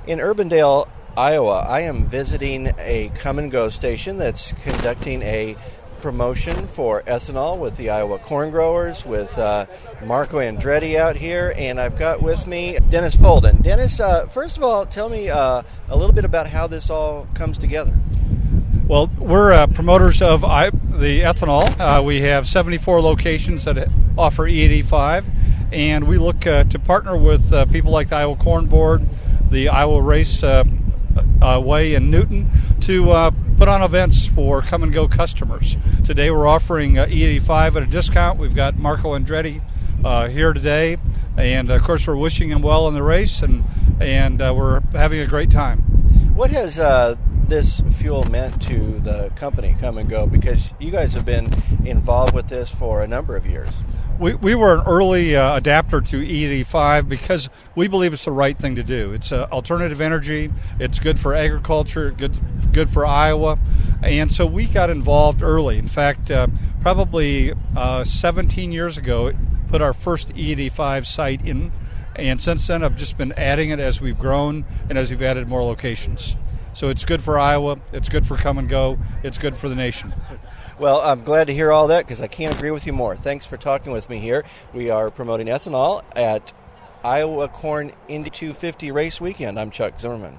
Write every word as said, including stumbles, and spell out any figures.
In Urbandale, Iowa, I am visiting a Come and Go station that's conducting a promotion for ethanol with the Iowa corn growers, with uh, Marco Andretti out here, and I've got with me Dennis Folden. Dennis, uh, first of all, tell me uh, a little bit about how this all comes together. Well, we're uh, promoters of I- the ethanol. Uh, we have seventy-four locations that offer E eighty-five, and we look uh, to partner with uh, people like the Iowa Corn Board, the Iowa Race uh, uh, Way in Newton, to uh, put on events for Come and Go customers. Today we're offering uh, E eighty-five at a discount. We've got Marco Andretti uh, here today, and of course we're wishing him well in the race, and, and uh, we're having a great time. What has uh, this fuel meant to the company Come and Go? Because you guys have been involved with this for a number of years. We we were an early uh, adapter to E eighty-five because we believe it's the right thing to do. It's uh, alternative energy. It's good for agriculture, good good for Iowa, and so we got involved early. In fact, uh, probably uh, seventeen years ago, put our first E eighty-five site in, and since then I've just been adding it as we've grown and as we've added more locations. So it's good for Iowa, it's good for Come and Go, it's good for the nation. Well, I'm glad to hear all that because I can't agree with you more. Thanks for talking with me here. We are promoting ethanol at Iowa Corn Indy two fifty Race Weekend. I'm Chuck Zimmerman.